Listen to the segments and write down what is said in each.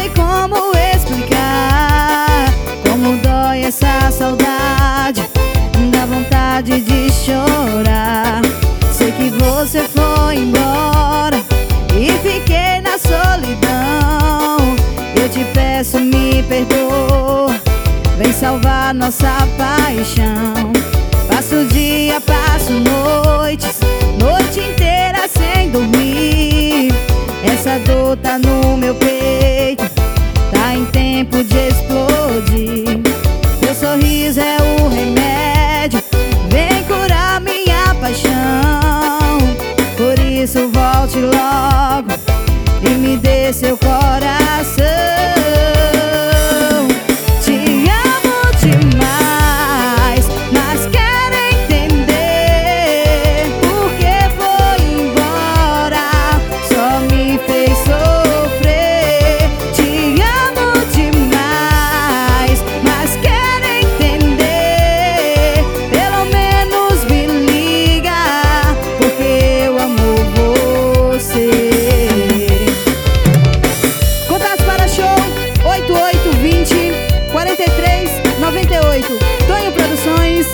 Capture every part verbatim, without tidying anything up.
sei como explicar como dói essa saudade, dá vontade de chorar. Sei que você foi embora e fiquei na solidão. Eu te peço, me perdoa, vem salvar nossa paixão. Passo dia, passo noites, noite inteira sem dormir. Essa dor tá no meu peito, tá em tempo de explodir. Teu sorriso é o remédio, vem curar minha paixão. Por isso volte logo e me dê seu coração. Te amo demais, mas quero entender por que foi embora, só me fez sofrer. Te amo demais, mas quero entender, pelo menos me liga, porque eu amo você. Contatos para show oito oito vinte, quarenta e três, noventa e oito. Tonho Produções.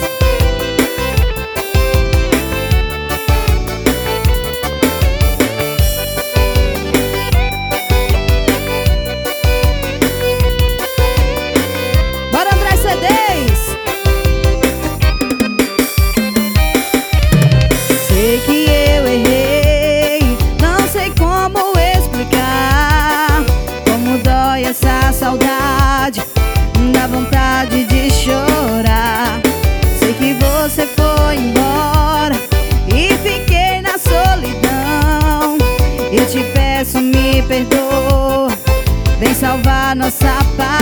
Bora, André C Ds. Sei que eu errei, não sei como explicar como dói essa saudade, dá vontade de chorar. Sei que você foi embora e fiquei na solidão. Eu te peço, me perdoa, vem salvar nossa paz.